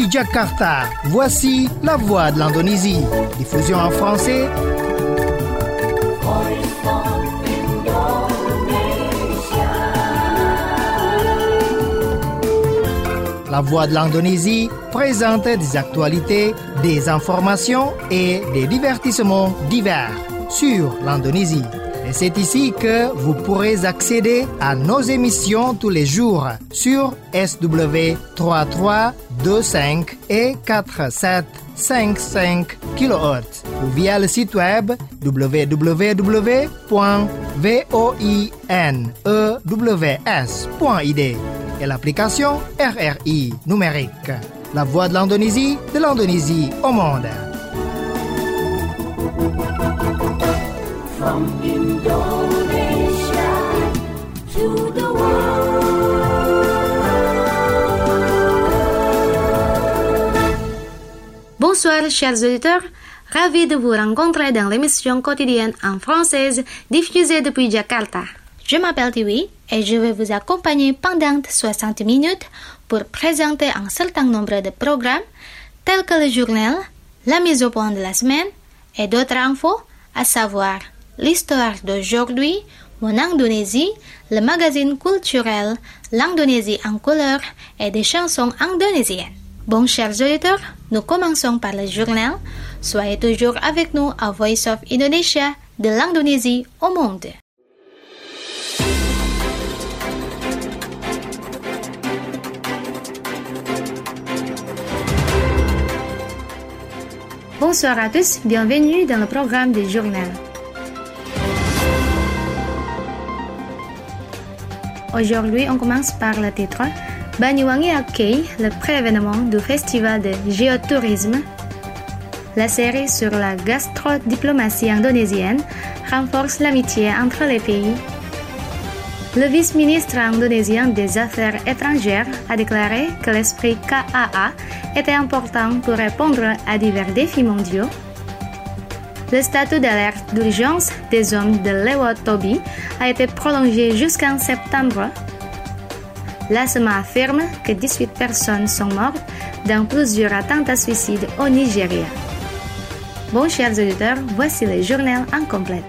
Depuis Jakarta, voici la voix de l'Indonésie. Diffusion en français. La voix de l'Indonésie présente des actualités, des informations et des divertissements divers sur l'Indonésie. Et c'est ici que vous pourrez accéder à nos émissions tous les jours sur SW 3325 et 4755 kHz ou via le site web www.voinews.id et l'application RRI numérique. La voix de l'Indonésie au monde. From Indonesia to the world. Bonsoir chers auditeurs, ravi de vous rencontrer dans l'émission quotidienne en française diffusée depuis Jakarta. Je m'appelle Tiwi et je vais vous accompagner pendant 60 minutes pour présenter un certain nombre de programmes tels que le journal, la mise au point de la semaine et d'autres infos, à savoir l'histoire d'aujourd'hui, mon Indonésie, le magazine culturel, l'Indonésie en couleur et des chansons indonésiennes. Bon, chers auditeurs, nous commençons par le journal. Soyez toujours avec nous à Voice of Indonesia, de l'Indonésie au monde. Bonsoir à tous, bienvenue dans le programme du journal. Aujourd'hui, on commence par le titre Banyuwangi accueille le pré-événement du festival de géotourisme. La série sur la gastrodiplomatie indonésienne renforce l'amitié entre les pays. Le vice-ministre indonésien des Affaires étrangères a déclaré que l'esprit KAA était important pour répondre à divers défis mondiaux. Le statut d'alerte d'urgence des zones de Lewotobi a été prolongé jusqu'en septembre. L'ASEMA affirme que 18 personnes sont mortes dans plusieurs attentats suicides au Nigeria. Bon, chers auditeurs, voici le journal en complet.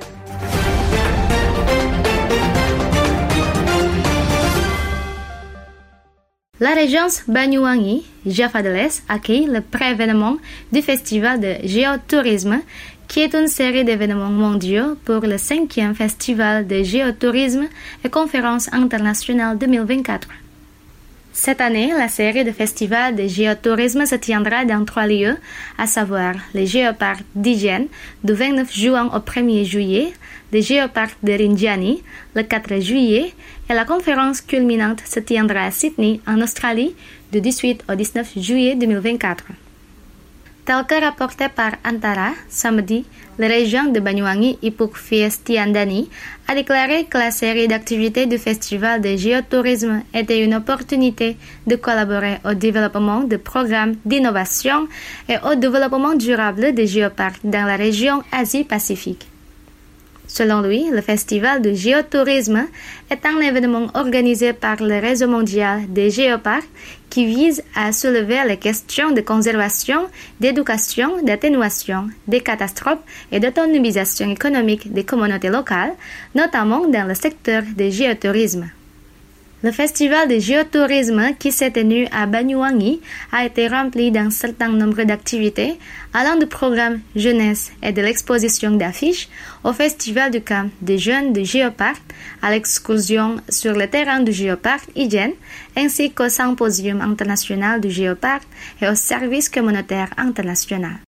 La régence Banyuwangi, Java de l'Est, accueille le pré-événement du festival de géotourisme, qui est une série d'événements mondiaux pour le 5e festival de géotourisme et conférence internationale 2024. Cette année, la série de festivals de géotourisme se tiendra dans 3 lieux, à savoir le Géoparc d'Ijen du 29 juin au 1er juillet, le Géoparc de Rinjani le 4 juillet et la conférence culminante se tiendra à Sydney, en Australie, du 18 au 19 juillet 2024. Tel que rapporté par Antara, samedi, le régent de Banyuwangi, Ipuk Fiestiandani, a déclaré que la série d'activités du festival de géotourisme était une opportunité de collaborer au développement de programmes d'innovation et au développement durable des géoparcs dans la région Asie-Pacifique. Selon lui, le festival de géotourisme est un événement organisé par le réseau mondial des géoparcs qui vise à soulever les questions de conservation, d'éducation, d'atténuation, des catastrophes et d'autonomisation économique des communautés locales, notamment dans le secteur du géotourisme. Le festival de géotourisme qui s'est tenu à Banyuwangi a été rempli d'un certain nombre d'activités, allant du programme jeunesse et de l'exposition d'affiches au festival du camp des jeunes du Géoparc, à l'excursion sur le terrain du Géoparc Ijen, ainsi qu'au symposium international du Géoparc et au service communautaire international.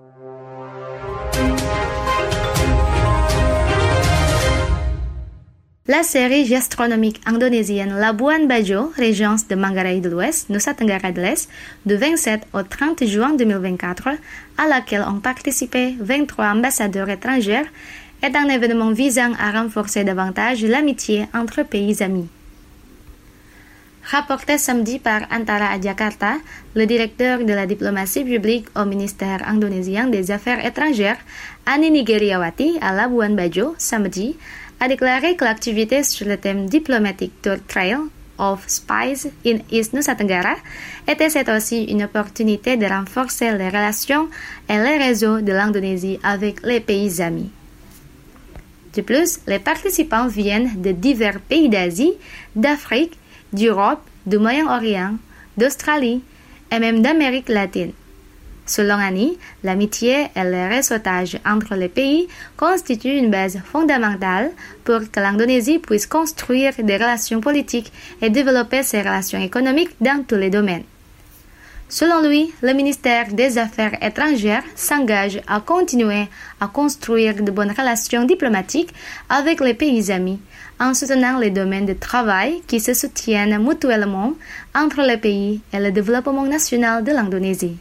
La série gastronomique indonésienne Labuan Bajo, régence de Manggarai de l'Ouest, Nusa Tenggara de l'Est, du 27 au 30 juin 2024, à laquelle ont participé 23 ambassadeurs étrangers, est un événement visant à renforcer davantage l'amitié entre pays amis. Rapporté samedi par Antara à Jakarta, le directeur de la diplomatie publique au ministère indonésien des Affaires étrangères, Ani Nigeriawati, à Labuan Bajo, samedi, a déclaré que l'activité sur le thème diplomatique Tour Trail of Spies in East Nusa Tenggara était aussi une opportunité de renforcer les relations et les réseaux de l'Indonésie avec les pays amis. De plus, les participants viennent de divers pays d'Asie, d'Afrique, d'Europe, du Moyen-Orient, d'Australie et même d'Amérique latine. Selon Annie, l'amitié et le réseautage entre les pays constituent une base fondamentale pour que l'Indonésie puisse construire des relations politiques et développer ses relations économiques dans tous les domaines. Selon lui, le ministère des Affaires étrangères s'engage à continuer à construire de bonnes relations diplomatiques avec les pays amis, en soutenant les domaines de travail qui se soutiennent mutuellement entre les pays et le développement national de l'Indonésie.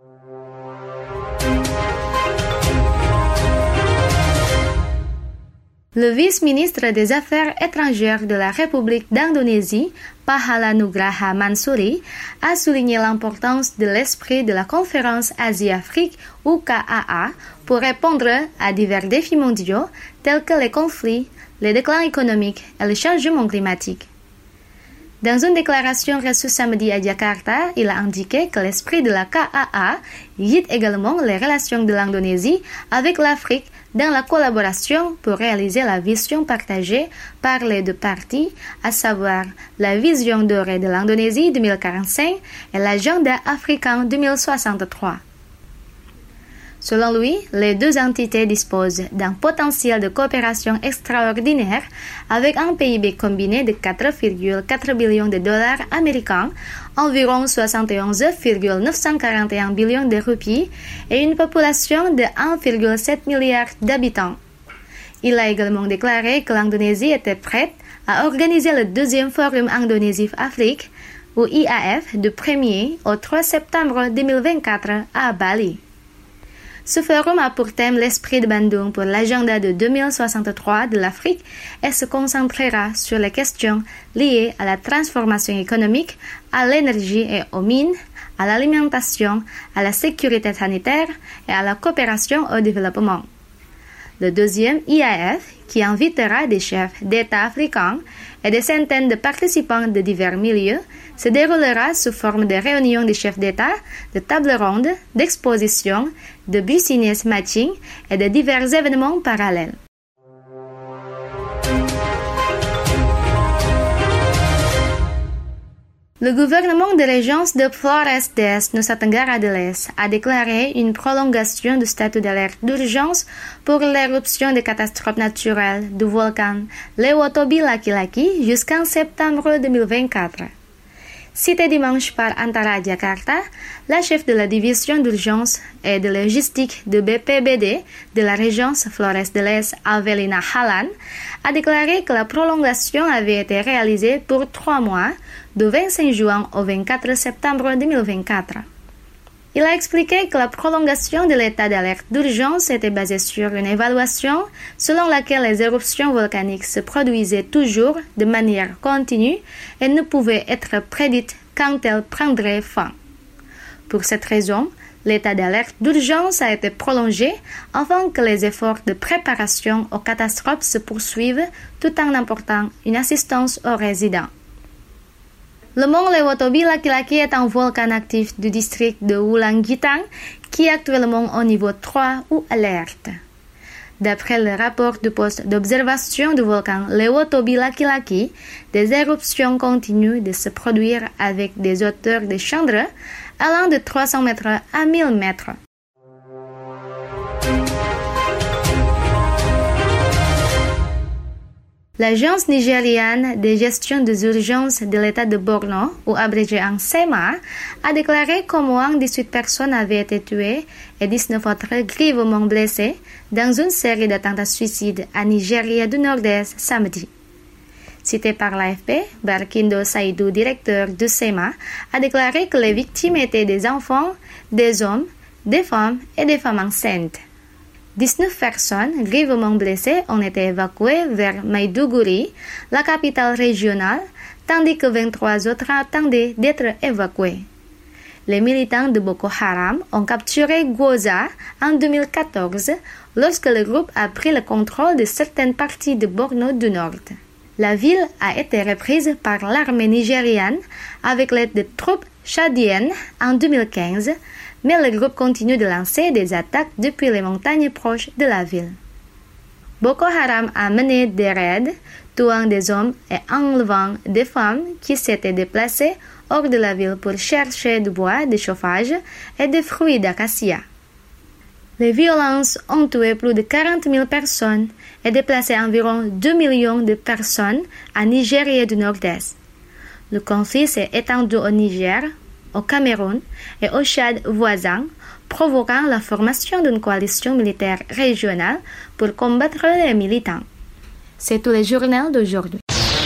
Le vice-ministre des Affaires étrangères de la République d'Indonésie, Pahala Nugraha Mansuri, a souligné l'importance de l'esprit de la conférence Asie-Afrique ou KAA pour répondre à divers défis mondiaux tels que les conflits, les déclins économiques et le changement climatique. Dans une déclaration reçue samedi à Jakarta, il a indiqué que l'esprit de la KAA guide également les relations de l'Indonésie avec l'Afrique dans la collaboration pour réaliser la vision partagée par les deux parties, à savoir la vision dorée de l'Indonésie 2045 et l'agenda africain 2063. Selon lui, les deux entités disposent d'un potentiel de coopération extraordinaire avec un PIB combiné de 4,4 billions de dollars américains, environ 71,941 billions de roupies et une population de 1,7 milliard d'habitants. Il a également déclaré que l'Indonésie était prête à organiser le deuxième Forum Indonésie-Afrique, ou IAF, du 1er au 3 septembre 2024 à Bali. Ce forum a pour thème l'esprit de Bandung pour l'agenda de 2063 de l'Afrique et se concentrera sur les questions liées à la transformation économique, à l'énergie et aux mines, à l'alimentation, à la sécurité sanitaire et à la coopération au développement. Le deuxième IAF, qui invitera des chefs d'État africains et des centaines de participants de divers milieux, se déroulera sous forme de réunions de chefs d'État, de tables rondes, d'expositions, de business matching et de divers événements parallèles. Le gouvernement de l'Agence de Flores d'Est Nusa Tenggara de l'Est a déclaré une prolongation du statut d'alerte d'urgence pour l'éruption des catastrophes naturelles du volcan Lewotobi Laki-Laki jusqu'en septembre 2024. Cité dimanche par Antara Jakarta, la chef de la division d'urgence et de logistique de BPBD de la région Flores de l'Est, Avelina Halan, a déclaré que la prolongation avait été réalisée pour 3 mois, du 25 juin au 24 septembre 2024. Il a expliqué que la prolongation de l'état d'alerte d'urgence était basée sur une évaluation selon laquelle les éruptions volcaniques se produisaient toujours de manière continue et ne pouvaient être prédites quand elles prendraient fin. Pour cette raison, l'état d'alerte d'urgence a été prolongé afin que les efforts de préparation aux catastrophes se poursuivent tout en apportant une assistance aux résidents. Le mont Lewotobi Laki-Laki est un volcan actif du district de Wulangitan qui est actuellement au niveau 3 ou alerte. D'après le rapport du poste d'observation du volcan Lewotobi Laki-Laki, des éruptions continuent de se produire avec des hauteurs de cendres allant de 300 mètres à 1000 mètres. L'Agence nigériane de gestion des urgences de l'État de Borno, ou abrégé en SEMA, a déclaré qu'au moins 18 personnes avaient été tuées et 19 autres grièvement blessées dans une série d'attentats suicides à Nigeria du Nord-Est samedi. Cité par l'AFP, Barkindo Saïdou, directeur du SEMA, a déclaré que les victimes étaient des enfants, des hommes, des femmes et des femmes enceintes. 19 personnes grièvement blessées ont été évacuées vers Maiduguri, la capitale régionale, tandis que 23 autres attendaient d'être évacuées. Les militants de Boko Haram ont capturé Gwoza en 2014 lorsque le groupe a pris le contrôle de certaines parties de Borno du Nord. La ville a été reprise par l'armée nigériane avec l'aide de troupes tchadiennes en 2015, mais le groupe continue de lancer des attaques depuis les montagnes proches de la ville. Boko Haram a mené des raids, tuant des hommes et enlevant des femmes qui s'étaient déplacées hors de la ville pour chercher du bois de chauffage et des fruits d'acacia. Les violences ont tué plus de 40 000 personnes et déplacé environ 2 millions de personnes en Nigeria du Nord-Est. Le conflit s'est étendu au Niger, au Cameroun et au Tchad voisin, provoquant la formation d'une coalition militaire régionale pour combattre les militants. C'est tout le journal d'aujourd'hui.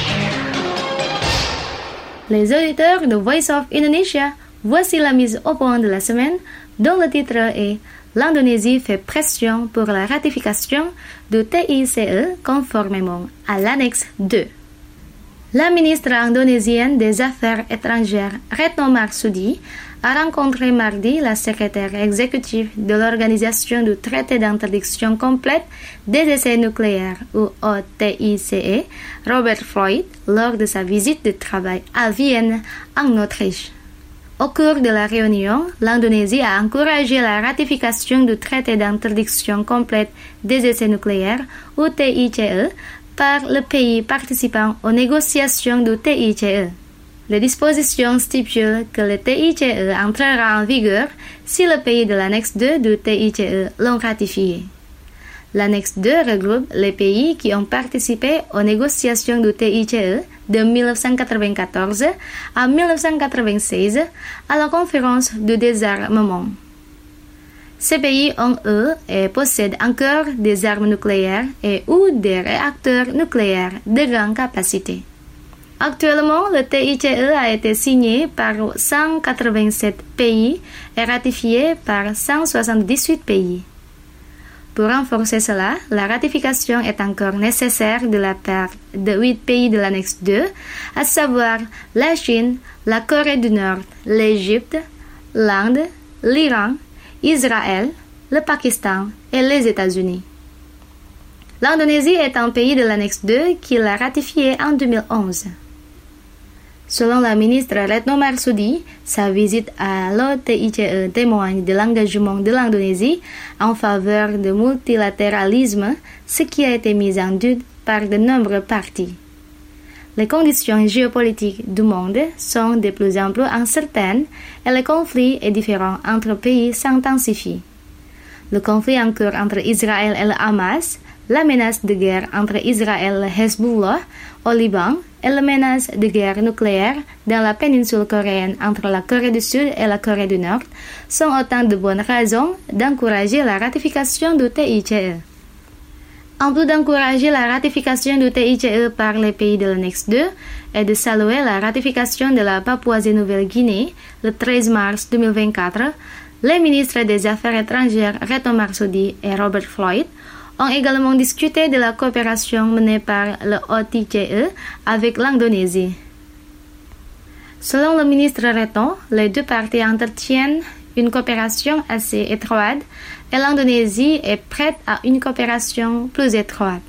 Les auditeurs de Voice of Indonesia, voici la mise au point de la semaine dont le titre est « L'Indonésie fait pression pour la ratification du TICE conformément à l'annexe 2 ». La ministre indonésienne des Affaires étrangères Retno Marsudi a rencontré mardi la secrétaire exécutive de l'Organisation du traité d'interdiction complète des essais nucléaires ou OTICE, Robert Floyd, lors de sa visite de travail à Vienne, en Autriche. Au cours de la réunion, l'Indonésie a encouragé la ratification du traité d'interdiction complète des essais nucléaires ou TICE par le pays participant aux négociations du TICE. Les dispositions stipulent que le TICE entrera en vigueur si le pays de l'annexe 2 du TICE l'ont ratifié. L'annexe 2 regroupe les pays qui ont participé aux négociations du TICE de 1994 à 1996 à la conférence du désarmement. Ces pays ont, eux, et possèdent encore des armes nucléaires et ou des réacteurs nucléaires de grande capacité. Actuellement, le TICE a été signé par 187 pays et ratifié par 178 pays. Pour renforcer cela, la ratification est encore nécessaire de la part de 8 pays de l'annexe 2, à savoir la Chine, la Corée du Nord, l'Égypte, l'Inde, l'Iran, Israël, le Pakistan et les États-Unis. L'Indonésie est un pays de l'annexe 2 qui l'a ratifié en 2011. Selon la ministre Retno Marsudi, sa visite à l'OTICE témoigne de l'engagement de l'Indonésie en faveur du multilatéralisme, ce qui a été mis en doute par de nombreux partis. Les conditions géopolitiques du monde sont de plus en plus incertaines et les conflits et différends entre pays s'intensifient. Le conflit en cours entre Israël et le Hamas, la menace de guerre entre Israël et le Hezbollah au Liban et la menace de guerre nucléaire dans la péninsule coréenne entre la Corée du Sud et la Corée du Nord sont autant de bonnes raisons d'encourager la ratification du TICE. En plus d'encourager la ratification du TICE par les pays de l'annexe 2 et de saluer la ratification de la Papouasie-Nouvelle-Guinée le 13 mars 2024, les ministres des Affaires étrangères Retno Marsudi et Robert Floyd ont également discuté de la coopération menée par le OTICE avec l'Indonésie. Selon le ministre Retno, les deux parties entretiennent une coopération assez étroite et l'Indonésie est prête à une coopération plus étroite.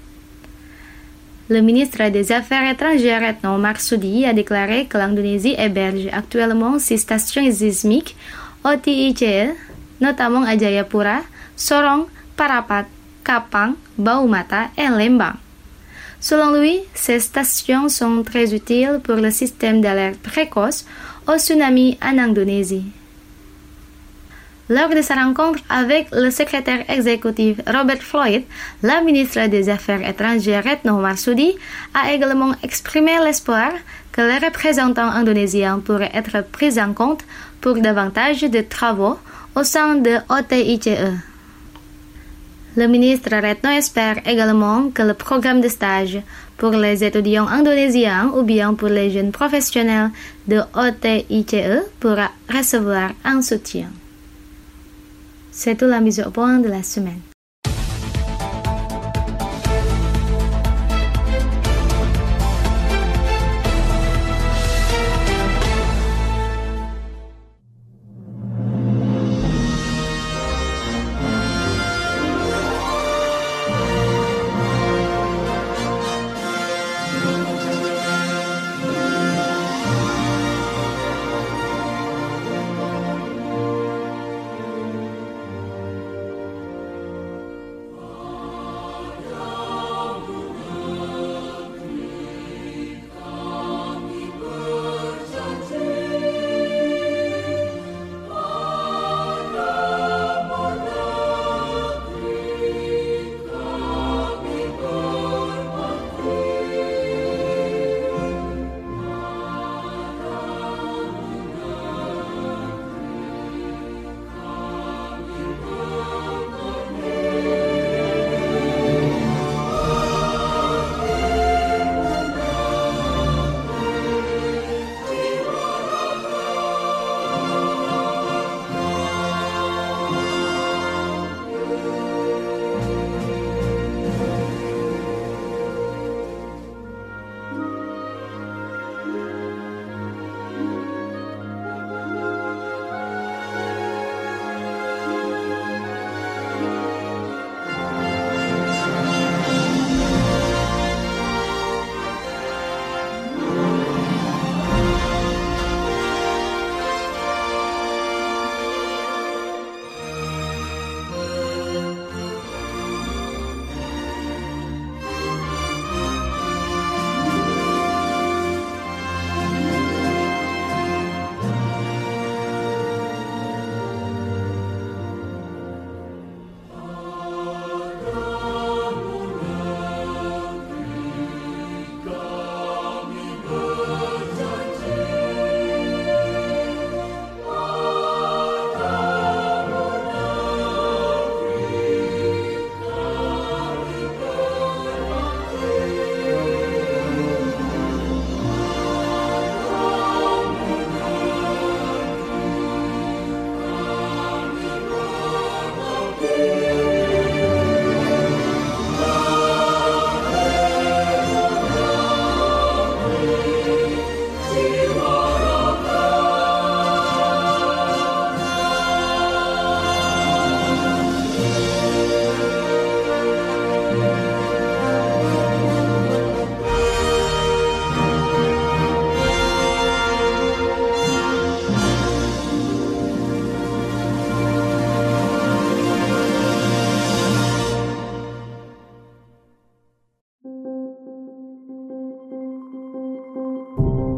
Le ministre des Affaires étrangères Retno Marsudi a déclaré que l'Indonésie héberge actuellement 6 stations sismiques OTICE, notamment à Jayapura, Sorong, Parapat, Kapang, Baumata et Lembang. Selon lui, ces stations sont très utiles pour le système d'alerte précoce au tsunami en Indonésie. Lors de sa rencontre avec le secrétaire exécutif Robert Floyd, la ministre des Affaires étrangères Retno Marsudi a également exprimé l'espoir que les représentants indonésiens pourraient être pris en compte pour davantage de travaux au sein de OTICE. Le ministre Retno espère également que le programme de stage pour les étudiants indonésiens ou bien pour les jeunes professionnels de OTICE pourra recevoir un soutien. C'est tout la mise au point de la semaine.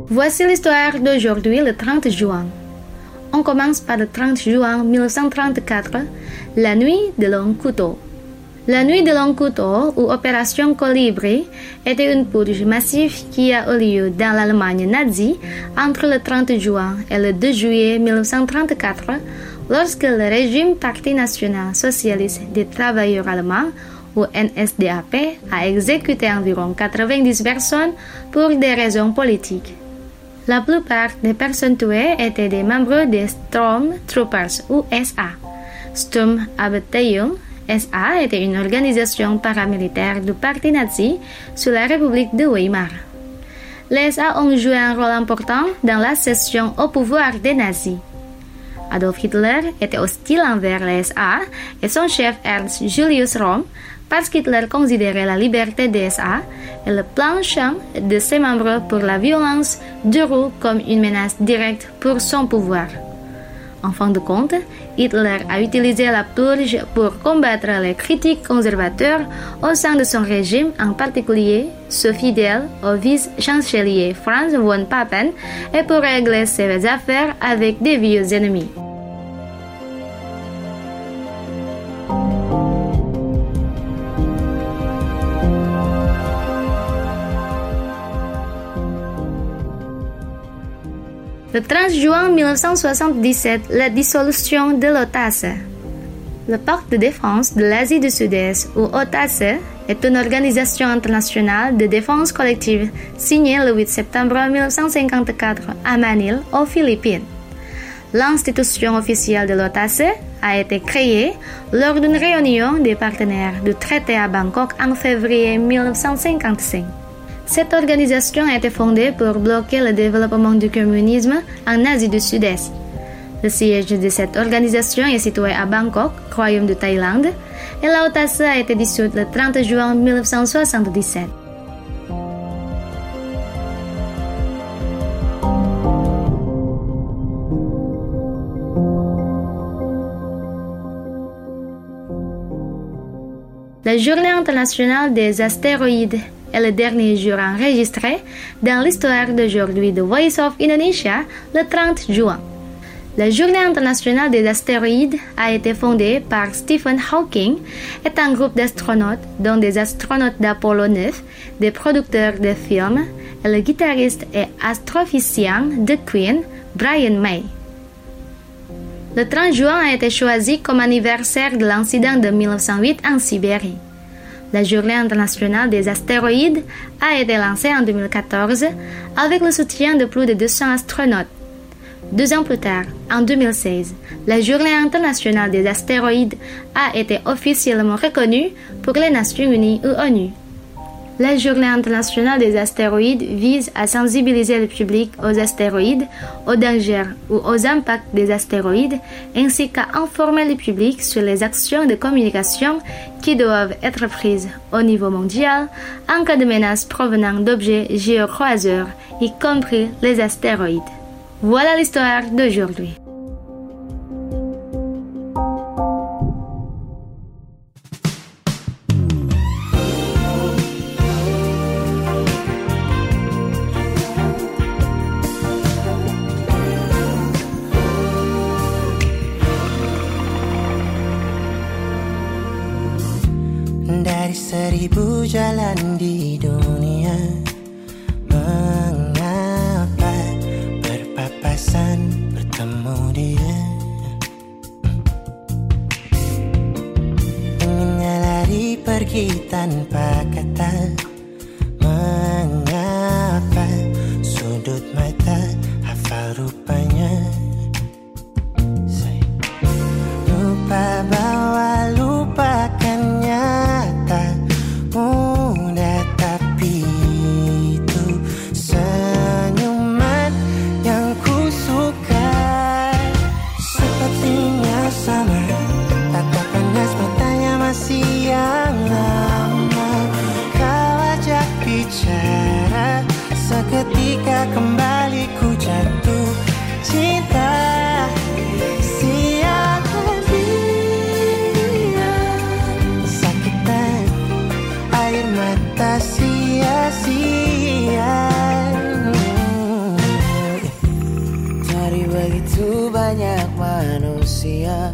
Voici l'histoire d'aujourd'hui, le 30 juin. On commence par le 30 juin 1934, la nuit de Long Couteau. La nuit de Long Couteau, ou Opération Colibri, était une purge massive qui a eu lieu dans l'Allemagne nazie entre le 30 juin et le 2 juillet 1934, lorsque le régime Parti national socialiste des travailleurs allemands, ou NSDAP, a exécuté environ 90 personnes pour des raisons politiques. La plupart des personnes tuées étaient des membres des Stormtroopers, ou SA. Sturmabteilung SA était une organisation paramilitaire du parti nazi sous la République de Weimar. Les SA ont joué un rôle important dans la cession au pouvoir des nazis. Adolf Hitler était hostile envers les SA et son chef Ernst Julius Röhm parce qu'Hitler considérait la liberté des SA et le penchant de ses membres pour la violence déroule comme une menace directe pour son pouvoir. En fin de compte, Hitler a utilisé la purge pour combattre les critiques conservateurs au sein de son régime, en particulier ceux fidèles au vice-chancelier Franz von Papen, et pour régler ses affaires avec des vieux ennemis. Le 30 juin 1977, la dissolution de l'OTASE. Le Pacte de défense de l'Asie du Sud-Est, ou OTASE, est une organisation internationale de défense collective signée le 8 septembre 1954 à Manille, aux Philippines. L'institution officielle de l'OTASE a été créée lors d'une réunion des partenaires du traité à Bangkok en février 1955. Cette organisation a été fondée pour bloquer le développement du communisme en Asie du Sud-Est. Le siège de cette organisation est situé à Bangkok, Royaume de Thaïlande, et la OTASE a été dissoute le 30 juin 1977. La Journée internationale des astéroïdes est le dernier jour enregistré dans l'histoire d'aujourd'hui de Voice of Indonesia, le 30 juin. La Journée internationale des astéroïdes a été fondée par Stephen Hawking et un groupe d'astronautes, dont des astronautes d'Apollo 9, des producteurs de films et le guitariste et astrophysicien de Queen, Brian May. Le 30 juin a été choisi comme anniversaire de l'incident de 1908 en Sibérie. La Journée internationale des astéroïdes a été lancée en 2014 avec le soutien de plus de 200 astronautes. 2 ans plus tard, en 2016, la Journée internationale des astéroïdes a été officiellement reconnue pour les Nations Unies ou ONU. La Journée internationale des astéroïdes vise à sensibiliser le public aux astéroïdes, aux dangers ou aux impacts des astéroïdes, ainsi qu'à informer le public sur les actions de communication qui doivent être prises au niveau mondial en cas de menace provenant d'objets géocroiseurs, y compris les astéroïdes. Voilà l'histoire d'aujourd'hui. Dari 1000 jalan di dunia, mengapa berpapasan bertemu dia? Inginnya lari pergi tanpa kata, mengapa sudut mata hafal rupanya? Lupa bahwa lupakannya tak mudah, tapi itu senyuman yang ku suka. Sepertinya sama, tatap panas matanya masih yang lama. Kau ajak bicara, seketika kembali ku jatuh cinta. Sia-sia, begitu banyak manusia,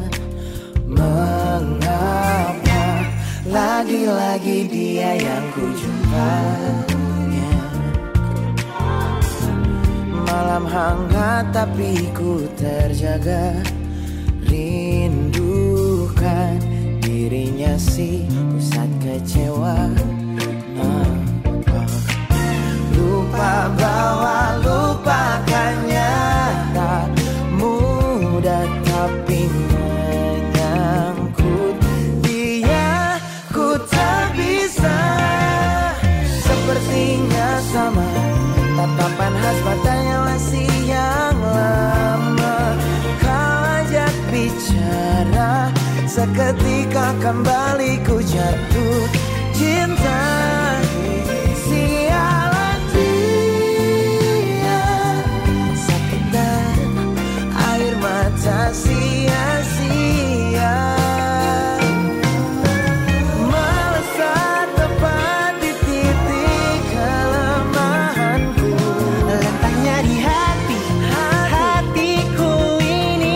mengapa lagi-lagi dia yang ku jumpanya? Malam hangat tapi ku terjaga, rindukan dirinya si pusat kecewa. Lupa bahwa lupakannya tak mudah, tapi menyangkut dia ku tak bisa. Sepertinya sama, tatapan khas matanya masih yang lama. Kau ajak bicara, seketika kembali ku jatuh cinta. Sialan dia, sakitan air mata sia-sia. Melesat tepat di titik kelemahanku, letaknya di hatiku ini.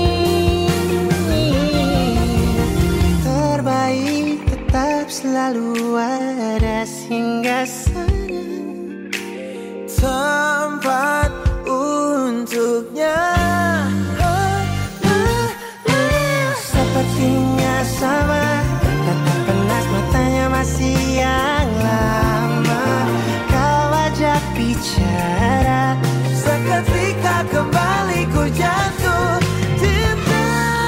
Terbaik tetap selalu ada singgasana, tempat untuknya. Sepertinya sama, tatap penas matanya masih yang lama. Kau ajak bicara, seketika kembali ku jatuh cinta.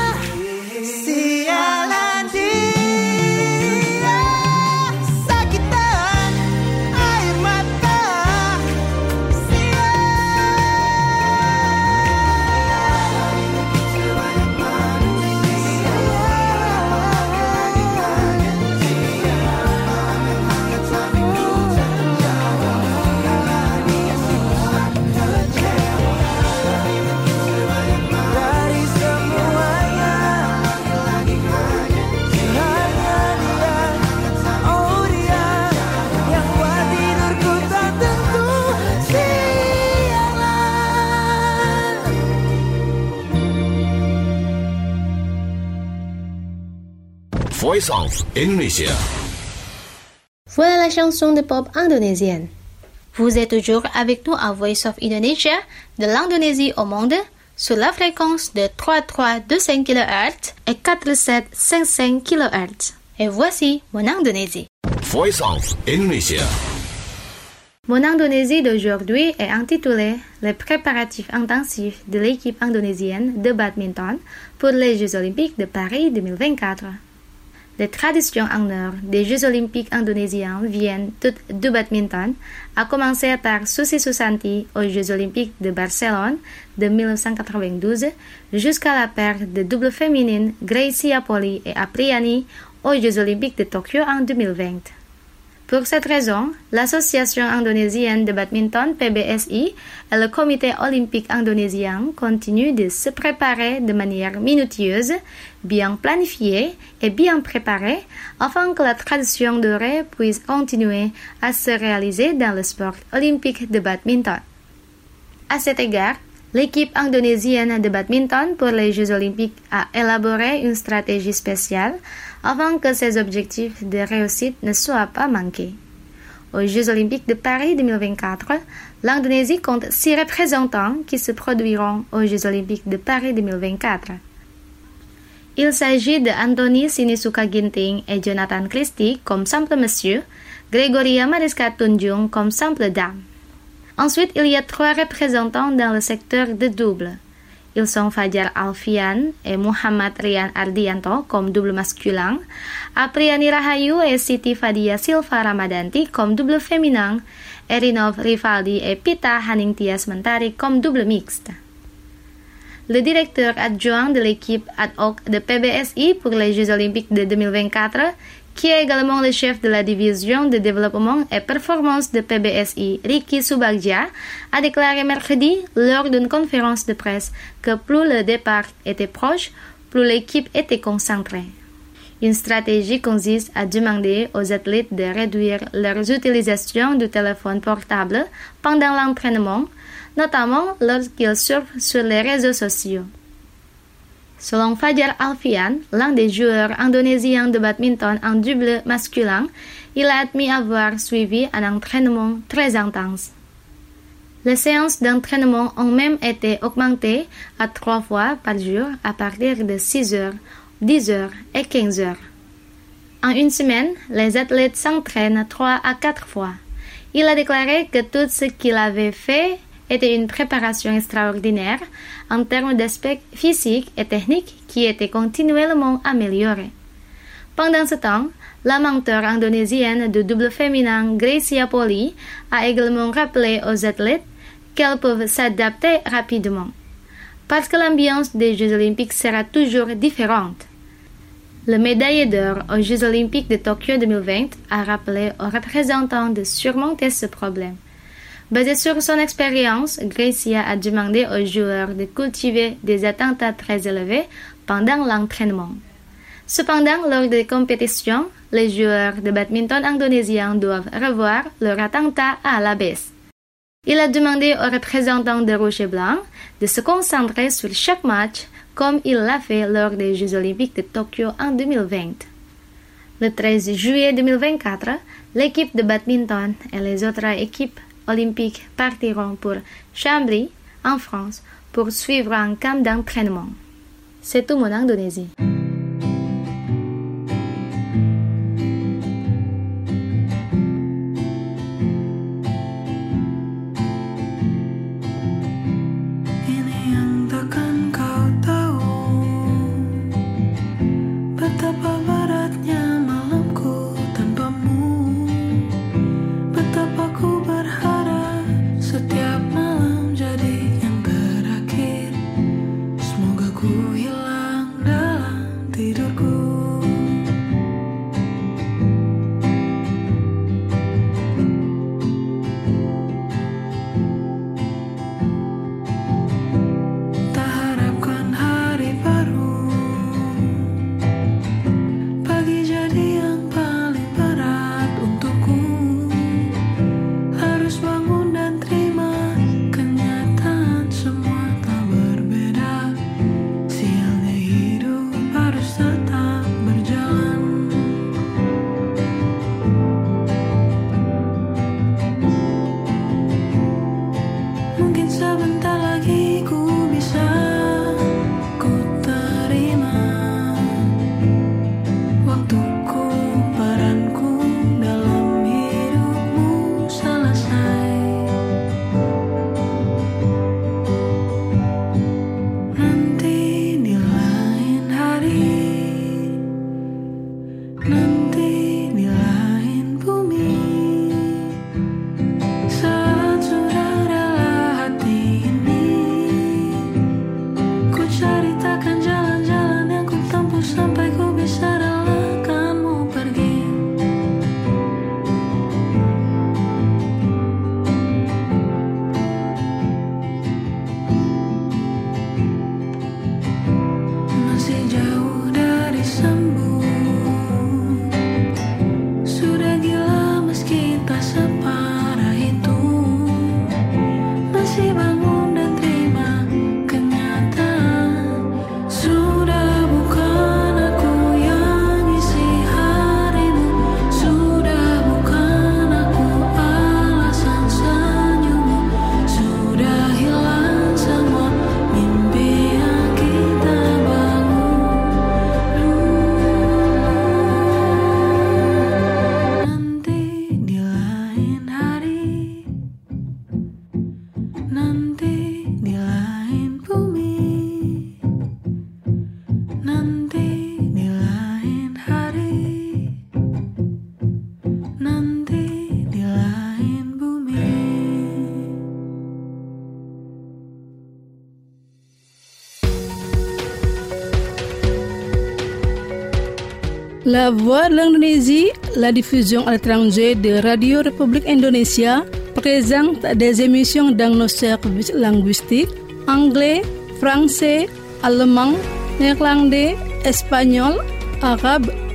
Sialan dia, sakitan air mata sia. Dari semuanya hanya dia, oh dia yang buat tidurku tak tentu. Sialan. Voice of Indonesia. Voilà la chanson de pop indonésienne. Vous êtes toujours avec nous à Voice of Indonesia, de l'Indonésie au monde, sur la fréquence de 3325 kHz et 4755 kHz. Et voici mon Indonésie. Voice of Indonesia. Mon Indonésie d'aujourd'hui est intitulée Les préparatifs intensifs de l'équipe indonésienne de badminton pour les Jeux Olympiques de Paris 2024. Les traditions en honneur des Jeux Olympiques indonésiens viennent toutes du badminton, à commencer par Susi Susanti aux Jeux Olympiques de Barcelone de 1992 jusqu'à la paire de double féminine Gracie Apoli et Apriani aux Jeux Olympiques de Tokyo en 2020. Pour cette raison, l'Association indonésienne de badminton PBSI et le Comité olympique indonésien continuent de se préparer de manière minutieuse, bien planifiée et bien préparée afin que la tradition dorée puisse continuer à se réaliser dans le sport olympique de badminton. À cet égard, l'équipe indonésienne de badminton pour les Jeux olympiques a élaboré une stratégie spéciale afin que ces objectifs de réussite ne soient pas manqués. Aux Jeux olympiques de Paris 2024, l'Indonésie compte 6 représentants qui se produiront aux Jeux olympiques de Paris 2024. Il s'agit de Anthony Sinisuka Ginting et Jonathan Christie comme simple monsieur, Gregoria Mariska Tunjung comme simple dame. Ensuite, il y a 3 représentants dans le secteur de double. Ils sont Fajar Alfian et Muhammad Rian Ardianto comme double masculin, Apriani Rahayu et Siti Fadia Silva Ramadanti comme double féminin, Erinov Rivaldi et Pita Haningtyas Mentari comme double mixte. Le directeur adjoint de l'équipe ad hoc de PBSI pour les Jeux Olympiques de 2024, qui est également le chef de la division de développement et performance de PBSI, Ricky Subagja, a déclaré mercredi lors d'une conférence de presse que plus le départ était proche, plus l'équipe était concentrée. Une stratégie consiste à demander aux athlètes de réduire leur utilisation du téléphone portable pendant l'entraînement, notamment lorsqu'ils surfent sur les réseaux sociaux. Selon Fajar Alfian, l'un des joueurs indonésiens de badminton en double masculin, il a admis avoir suivi un entraînement très intense. Les séances d'entraînement ont même été augmentées à 3 fois par jour à partir de 6 heures, 10 heures et 15 heures. En une semaine, les athlètes s'entraînent 3 à 4 fois. Il a déclaré que tout ce qu'il avait fait était une préparation extraordinaire en termes d'aspects physiques et techniques qui étaient continuellement améliorés. Pendant ce temps, la mentor indonésienne de double féminin Gracia Poli a également rappelé aux athlètes qu'elles peuvent s'adapter rapidement, parce que l'ambiance des Jeux olympiques sera toujours différente. Le médaillé d'or aux Jeux olympiques de Tokyo 2020 a rappelé aux représentants de surmonter ce problème. Basé sur son expérience, Gracia a demandé aux joueurs de cultiver des attentes très élevées pendant l'entraînement. Cependant, lors des compétitions, les joueurs de badminton indonésiens doivent revoir leur attentat à la baisse. Il a demandé aux représentants de Rouge et Blanc de se concentrer sur chaque match comme il l'a fait lors des Jeux olympiques de Tokyo en 2020. Le 13 juillet 2024, l'équipe de badminton et les autres équipes olympiques partiront pour Chambly, en France, pour suivre un camp d'entraînement. C'est tout mon Indonésie. La Voix de l'Indonésie, la diffusion à l'étranger de Radio République Indonésia, présente des émissions dans nos services linguistiques anglais, français, allemand, néerlandais, espagnol, arabe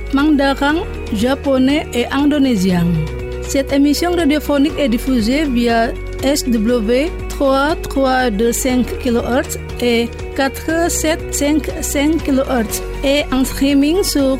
mandarin, japonais et indonésien. Cette émission radiophonique est diffusée via SW 3325 kHz et 4755 kHz et en streaming sur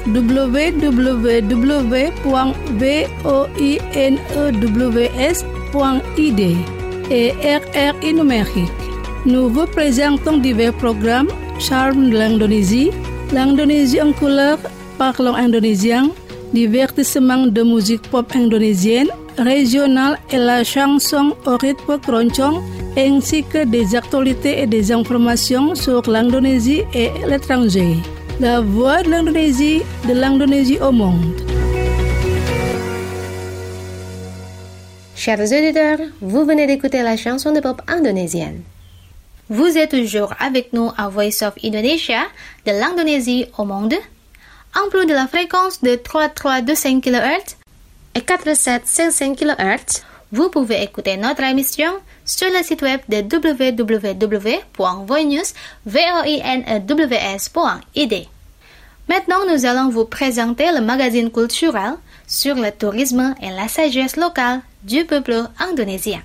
www.voinews.id et RRI numérique. Nous vous présentons divers programmes, charme de l'Indonésie, l'Indonésie en couleur, parlons indonésien, divertissement de musique pop indonésienne, régionale et la chanson au rythme keroncong, ainsi que des actualités et des informations sur l'Indonésie et l'étranger. La voix de l'Indonésie au monde. Chers auditeurs, vous venez d'écouter la chanson de pop indonésienne. Vous êtes toujours avec nous à Voice of Indonesia, de l'Indonésie au monde, en plus de la fréquence de 3325 kHz et 4755 kHz. Vous pouvez écouter notre émission sur le site web de www.voinews.id. Maintenant, nous allons vous présenter le magazine culturel sur le tourisme et la sagesse locale du peuple indonésien.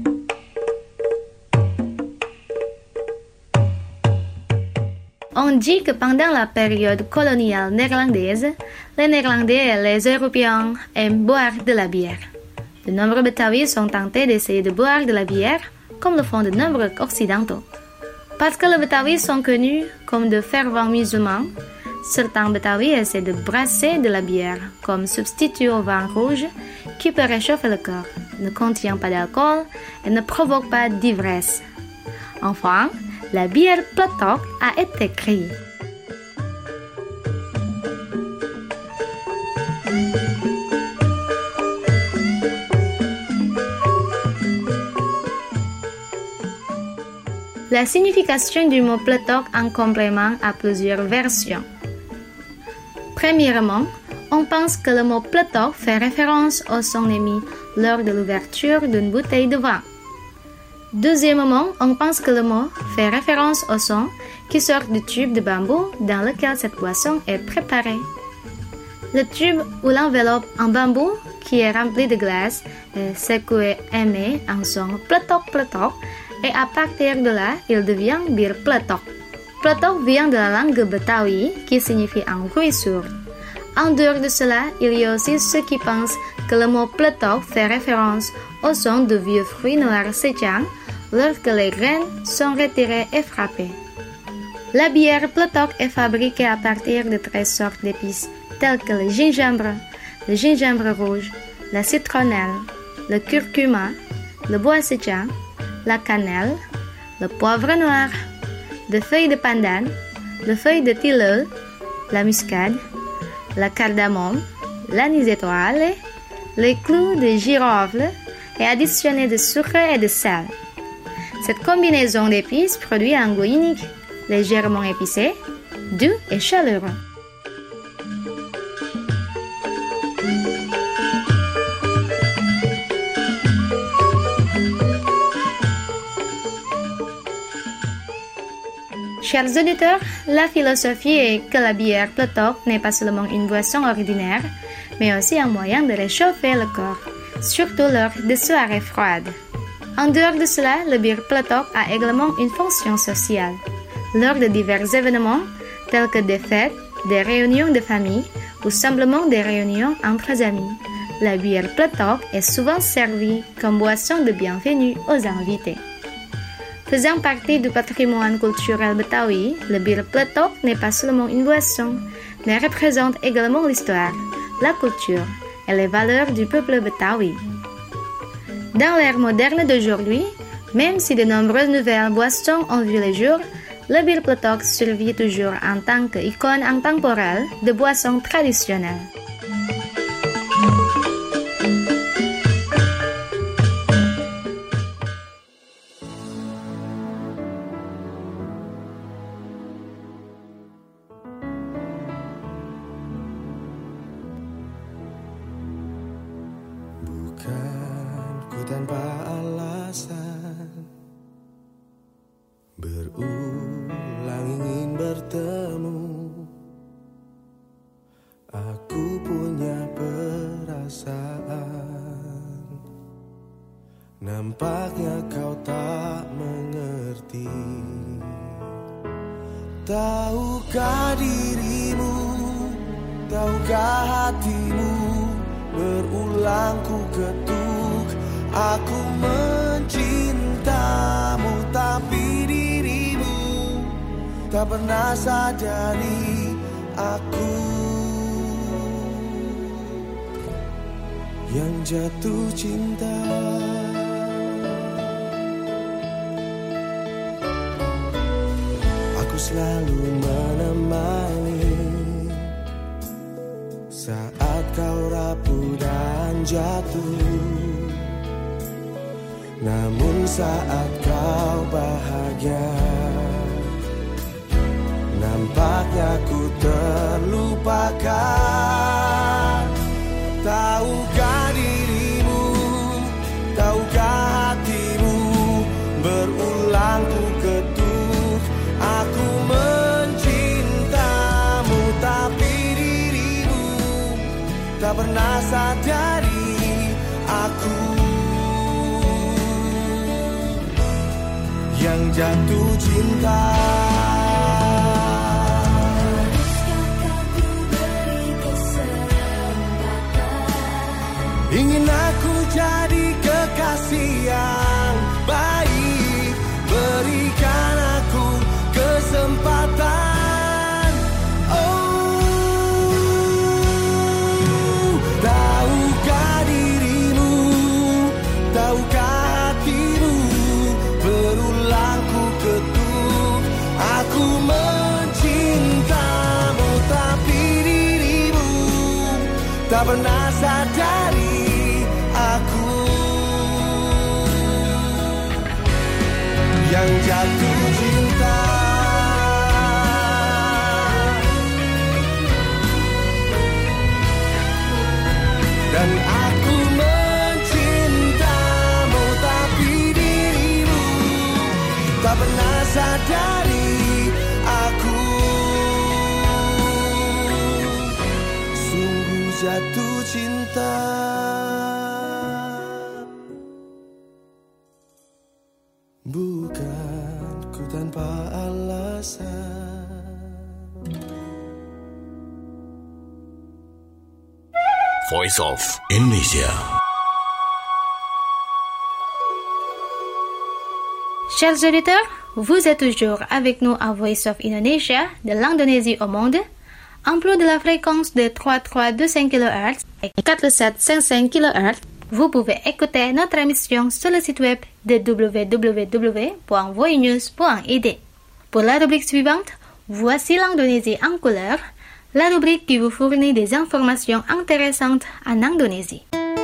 On dit que pendant la période coloniale néerlandaise, les Néerlandais et les Européens aiment boire de la bière. De nombreux Betawi sont tentés d'essayer de boire de la bière, comme le font de nombreux Occidentaux. Parce que les Betawi sont connus comme de fervents musulmans, certains Betawi essaient de brasser de la bière comme substitut au vin rouge qui peut réchauffer le corps, ne contient pas d'alcool et ne provoque pas d'ivresse. Enfin, la bière Pletok a été créée. La signification du mot Pletok en complément a plusieurs versions. Premièrement, on pense que le mot Pletok fait référence au son émis lors de l'ouverture d'une bouteille de vin. Deuxièmement, on pense que le mot fait référence au son qui sort du tube de bambou dans lequel cette boisson est préparée. Le tube ou l'enveloppe en bambou qui est rempli de glace est secoué émet un son pletok pletok et à partir de là, il devient bir pletok. Pletok vient de la langue Betawi qui signifie un bruit sourd. En dehors de cela, il y a aussi ceux qui pensent que le mot pletok fait référence au son de vieux fruits noirs séchants lorsque les graines sont retirées et frappées. La bière Pletok est fabriquée à partir de 13 sortes d'épices telles que le gingembre rouge, la citronnelle, le curcuma, le bois séchant, la cannelle, le poivre noir, des feuilles de pandan, les feuilles de tilleul, la muscade, la cardamome, l'anis étoilé, les clous de girofle et additionné de sucre et de sel. Cette combinaison d'épices produit un goût unique, légèrement épicé, doux et chaleureux. Chers auditeurs, la philosophie est que la bière Pletok n'est pas seulement une boisson ordinaire, mais aussi un moyen de réchauffer le corps, surtout lors de soirées froides. En dehors de cela, le bière Pletok a également une fonction sociale. Lors de divers événements, tels que des fêtes, des réunions de famille ou simplement des réunions entre amis, la bière Pletok est souvent servie comme boisson de bienvenue aux invités. Faisant partie du patrimoine culturel Betawi, le bir Pletok n'est pas seulement une boisson, mais représente également l'histoire, la culture et les valeurs du peuple Betawi. Dans l'ère moderne d'aujourd'hui, même si de nombreuses nouvelles boissons ont vu le jour, le bir Pletok survit toujours en tant qu'icône intemporelle de boissons traditionnelles. Tanpa alasan berulang ingin bertemu, aku Nampaknya kau tak mengerti. Tahukah dirimu, tahukah hatimu, berulang ku ketuk, aku mencintamu, tapi dirimu tak pernah sadari aku yang jatuh cinta. Aku selalu menemani saat kau rapuh dan jatuh. Namun saat kau bahagia, nampaknya ku terlupakan. Tahukah dirimu, tahukah hatimu, berulang ku ketuk, aku mencintamu, tapi dirimu tak pernah sadari aku yang jatuh cinta. Ingin aku jadi kekasih yang baik, berikan aku kesempatan. Oh, tahukah dirimu, tahukah hatimu, berulang ku ketuk, aku mencintamu, tapi dirimu tak pernah sadari aku yang jatuh cinta. Dan aku mencintamu, tapi dirimu tak pernah sadari aku sungguh jatuh cinta. Bukan ku tanpa alasan. Voice of Indonesia. Chers auditeurs, vous êtes toujours avec nous à Voice of Indonesia, de l'Indonésie au monde, en plus de la fréquence de 3325 kHz et 4755 kHz. Vous pouvez écouter notre émission sur le site web de www.voinews.id. Pour la rubrique suivante, voici l'Indonésie en couleur, la rubrique qui vous fournit des informations intéressantes en Indonésie.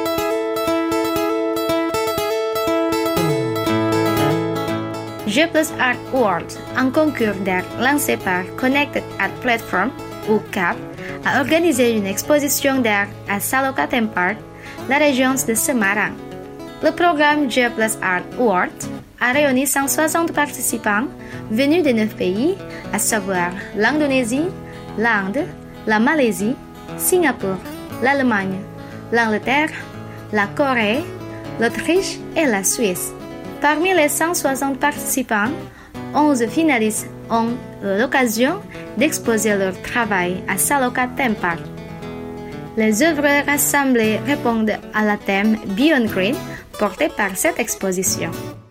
G+ Art Awards, un concours d'art lancé par Connected Art Platform, ou CAP, a organisé une exposition d'art à Saloka Theme Park, la région de Semarang. Le programme G+ Art Awards a réuni 160 participants venus de 9 pays, à savoir l'Indonésie, l'Inde, la Malaisie, Singapour, l'Allemagne, l'Angleterre, la Corée, l'Autriche et la Suisse. Parmi les 160 participants, 11 finalistes ont eu l'occasion d'exposer leur travail à Saloka Theme Park. Les œuvres rassemblées répondent à la thème Beyond Green porté par cette exposition.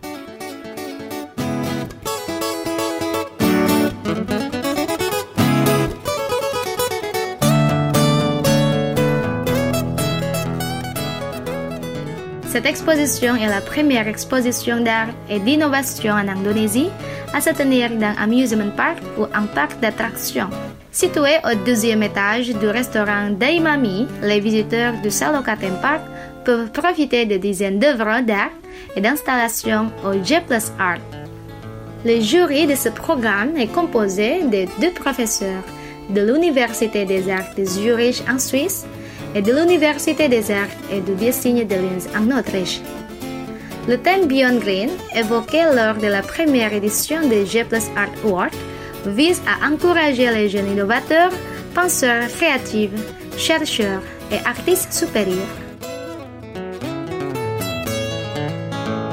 Cette exposition est la première exposition d'art et d'innovation en Indonésie à se tenir dans un amusement park ou un parc d'attractions. Situé au 2e étage du restaurant Daimami, les visiteurs du Saloka Theme Park peuvent profiter de dizaines d'œuvres d'art et d'installations au G+ Art. Le jury de ce programme est composé de 2 professeurs de l'Université des Arts de Zurich en Suisse et de l'Université des Arts et du Design de Linz en Autriche. Le thème Beyond Green, évoqué lors de la première édition des G+ Art Awards, vise à encourager les jeunes innovateurs, penseurs créatifs, chercheurs et artistes supérieurs.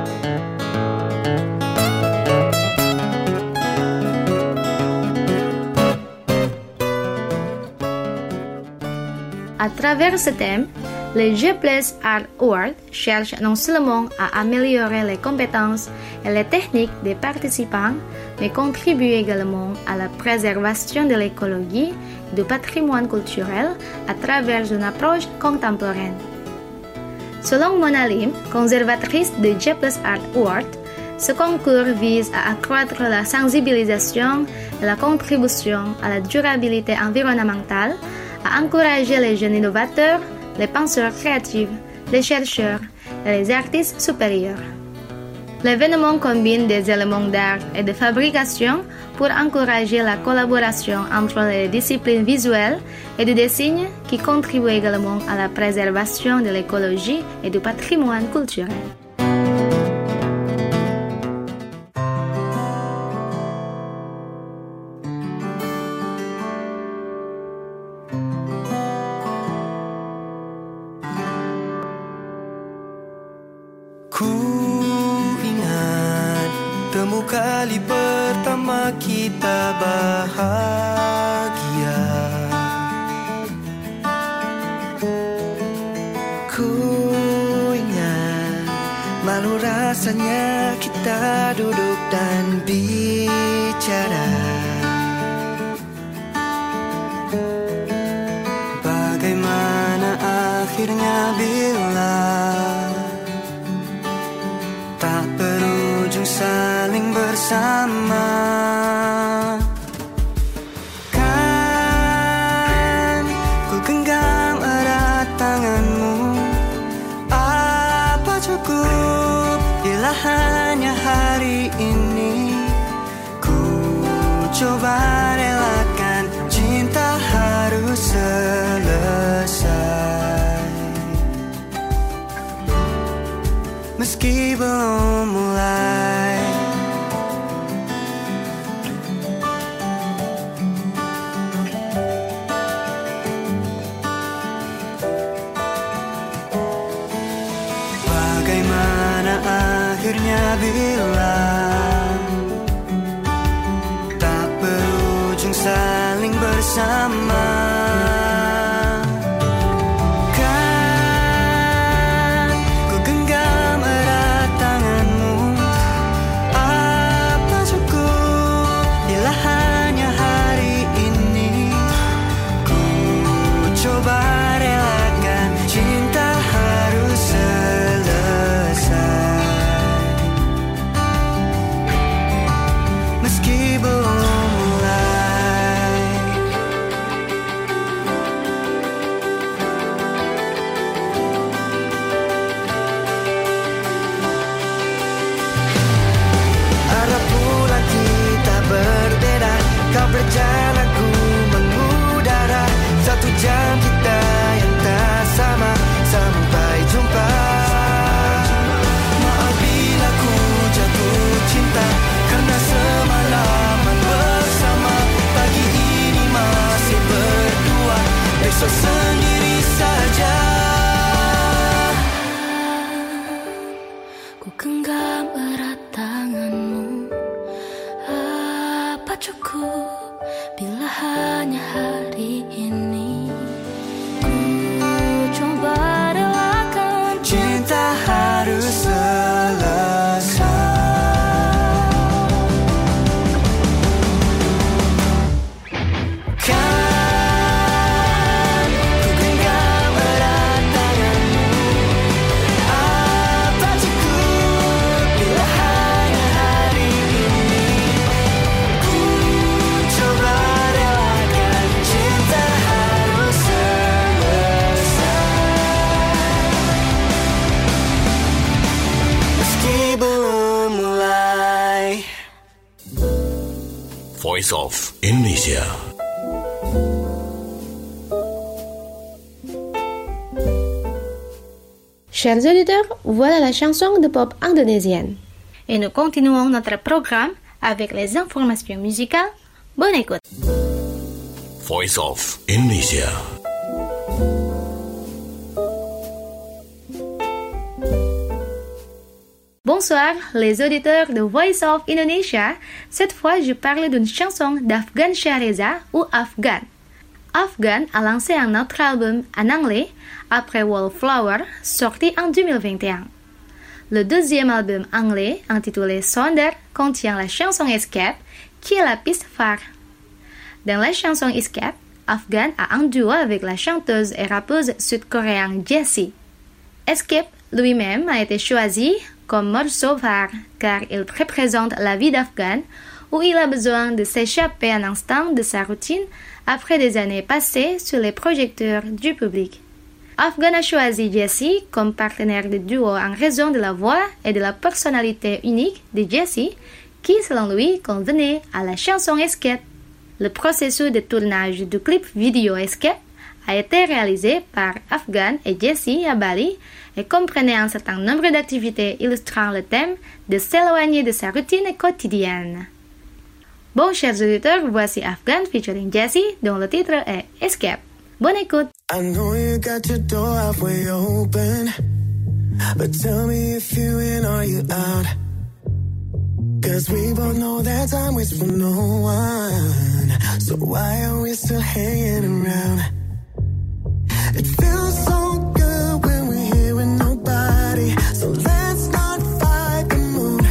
À travers ce thème, le G+ Art Award cherche non seulement à améliorer les compétences et les techniques des participants, mais contribue également à la préservation de l'écologie et du patrimoine culturel à travers une approche contemporaine. Selon Mona Lim, conservatrice de G+ Art Award, ce concours vise à accroître la sensibilisation et la contribution à la durabilité environnementale, à encourager les jeunes innovateurs, les penseurs créatifs, les chercheurs et les artistes supérieurs. L'événement combine des éléments d'art et de fabrication pour encourager la collaboration entre les disciplines visuelles et du dessin qui contribuent également à la préservation de l'écologie et du patrimoine culturel. Ku ingat temu kali pertama kita bahagia. Ku ingat malu rasanya kita duduk dan bicara. Bagaimana akhirnya bila tak berujung saling bersama. Kan ku genggam erat tanganmu. Apa cukup bila hanya hari ini ku coba relakan cinta harus selesai. Meski belum mulai. Bagaimana akhirnya bila tak berujung saling bersama. Berjalan ku mengudara, 1 jam kita yang tak sama. Sampai jumpa. Maaf bila ku jatuh cinta karena semalaman bersama. Pagi ini masih berdua, besok sendiri saja. Ku genggam erat tanganmu. Apa cukup bila hanya hari ini ku coba relakan cinta harus selesai. Kan ku genggam erat tanganmu. Apa cukup bila hanya hari ini ku coba relakan cinta harus selesai. Meski belum mulai. Voice of Indonesia. Chers auditeurs, voilà la chanson de pop indonésienne. Et nous continuons notre programme avec les informations musicales. Bonne écoute. Voice of Indonesia. Bonsoir les auditeurs de Voice of Indonesia. Cette fois, je parle d'une chanson d'Afghan Shahriza ou Afghan. Afghan a lancé un autre album en anglais après Wallflower, sorti en 2021. Le deuxième album anglais, intitulé Sonder, contient la chanson Escape, qui est la piste phare. Dans la chanson Escape, Afghan a un duo avec la chanteuse et rappeuse sud-coréenne Jessie. Escape lui-même a été choisi comme morceau phare car il représente la vie d'Afghan où il a besoin de s'échapper un instant de sa routine après des années passées sur les projecteurs du public. Afghan a choisi Jessie comme partenaire de duo en raison de la voix et de la personnalité unique de Jessie qui, selon lui, convenait à la chanson Escape. Le processus de tournage du clip vidéo Escape a été réalisé par Afghan et Jessie à Bali et comprenait un certain nombre d'activités illustrant le thème de s'éloigner de sa routine quotidienne. Bon, chers auditeurs, voici Afghan featuring Jessie dont le titre est Escape. Bonne écoute! I know you got your door halfway open, but tell me if you in or you out. 'Cause we both know that time waits for no one. So why are we still hanging around? It feels so good when we're here with nobody. So let's not fight the mood.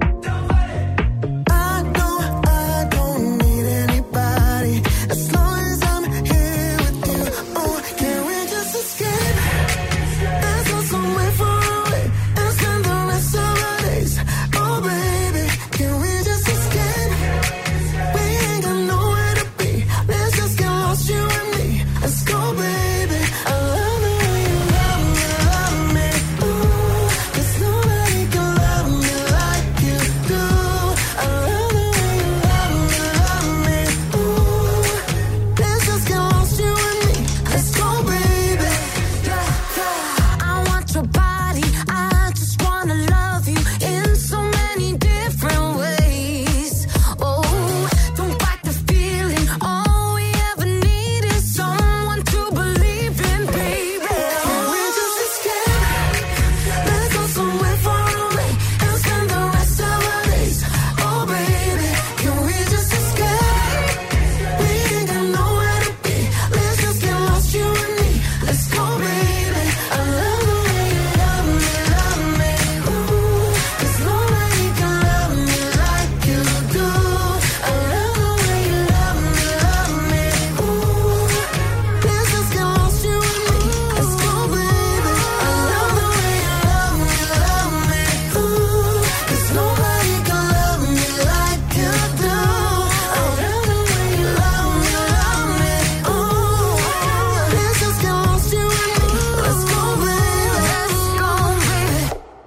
I don't need anybody as long as I'm here with you. Oh, can we just escape? Let's go somewhere far away and spend the rest of our days. Oh baby, can we just escape? We ain't got nowhere to be. Let's just get lost, you and me. Let's go, baby. I love the way you love me. Ooh, 'cause nobody can love me like you do. I love the way you love me. Ooh, let's just get lost, you and me. Let's go, baby. I want your body. I just wanna love you in so many different ways. Oh, don't fight the feeling. All we ever need is someone to believe in, baby. Can we just escape? Let's go somewhere far away and spend the rest of our days. Oh, baby, can we just escape? We ain't got nowhere to be. Let's just get lost, you and me. Let's go, baby. I love the way you love me. Ooh, 'cause nobody can love me like you do. I love the way you love me. Ooh, let's just get lost, you and me. Let's go, baby. I love the way you love me. Ooh, 'cause nobody can love me like you do. I love the way you love me. Ooh, let's just get lost, you and me. Let's go, baby. Let's go, baby.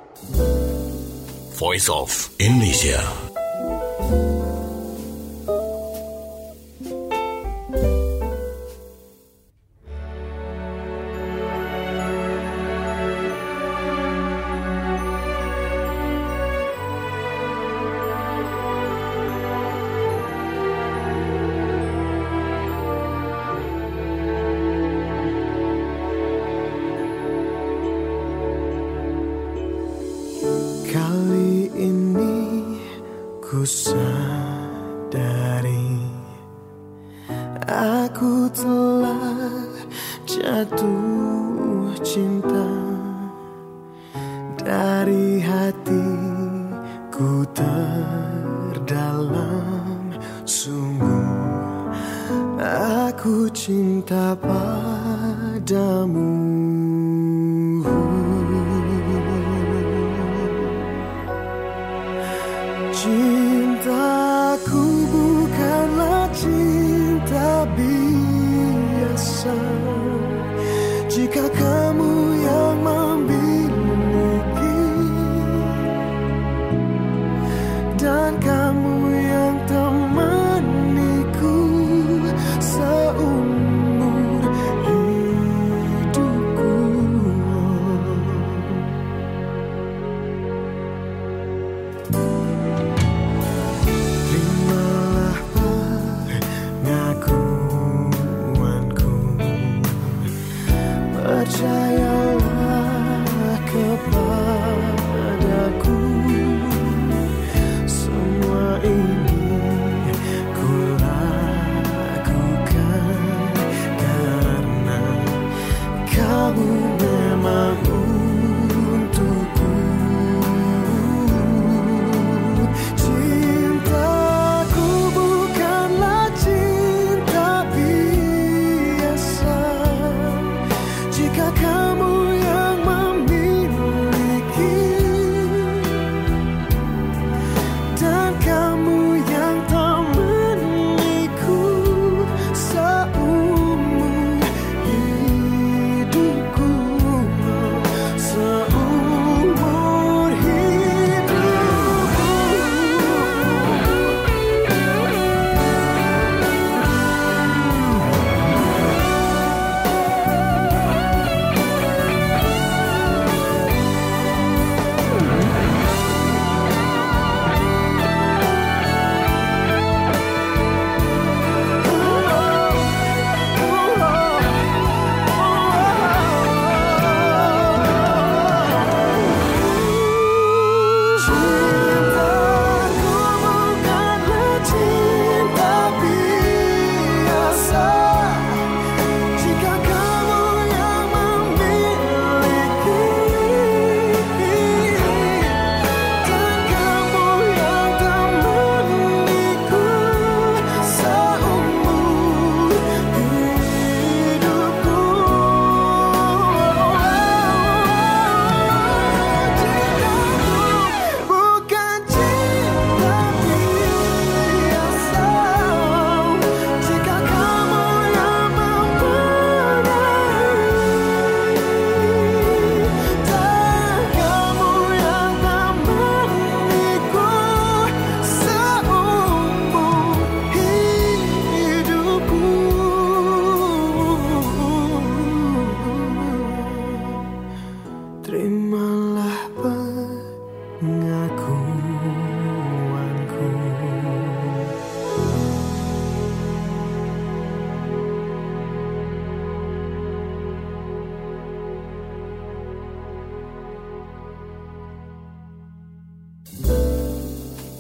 Voice of Indonesia. Kali ini ku sadari aku telah jatuh cinta dari hatiku terdalam. Sungguh aku cinta padamu. Cintaku bukanlah cinta biasa. Jika kamu yang memiliki dan kamu yang temaniku seumur hidupku. Terimalah pengakuanku.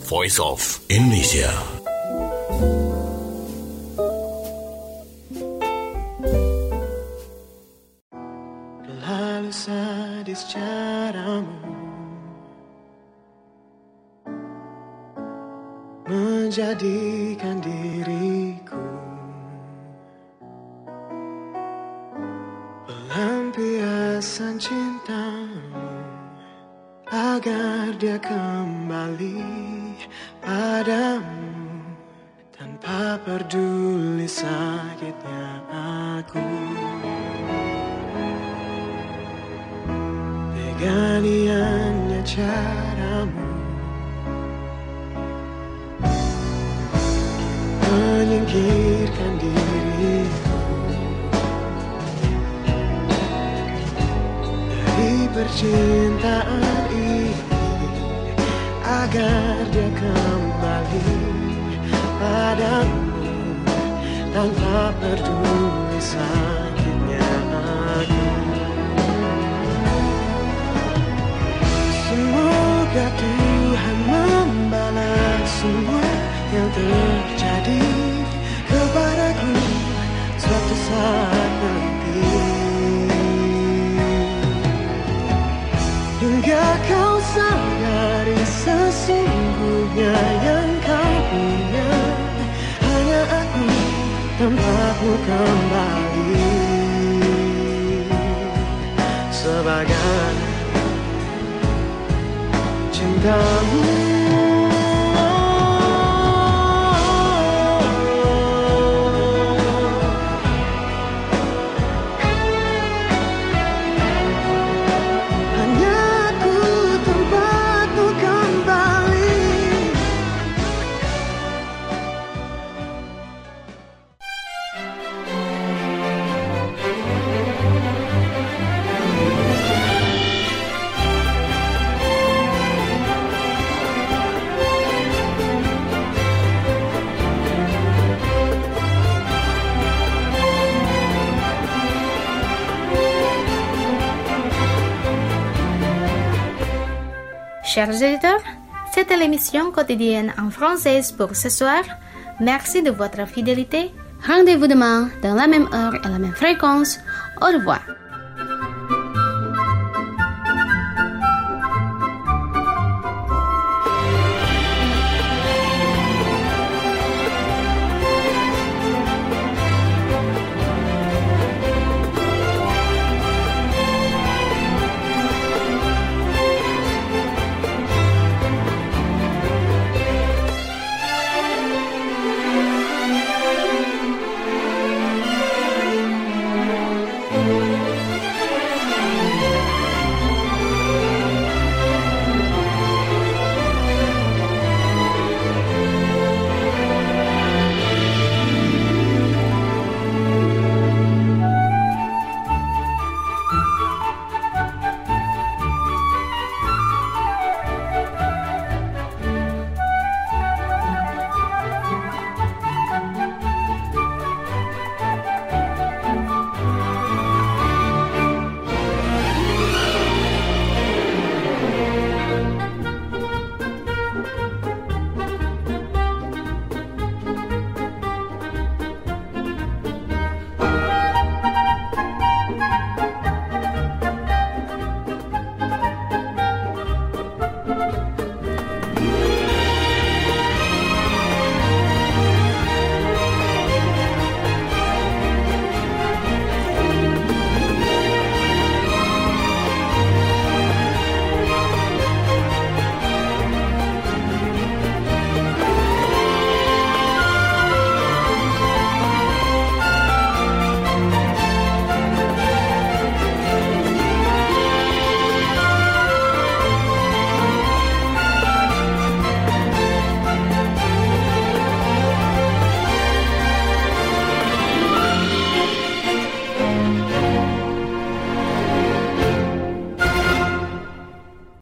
Voice of Indonesia. Terlalu sadis caramu menjadikan diriku pelampiasan cintamu agar dia kembali padamu tanpa peduli sakitnya aku. Teganiannya caramu menyingkirkan diriku dari percintaan ini agar dia kembali padamu tanpa peduli sakitnya aku. Semoga Tuhan membalas semua yang terjadi kepadaku suatu saat nanti, hingga kau sadari sesungguhnya yang kau punya hanya aku tanpamu kembali sebagai cintamu. Chers auditeurs, c'était l'émission quotidienne en français pour ce soir. Merci de votre fidélité. Rendez-vous demain dans la même heure et la même fréquence. Au revoir.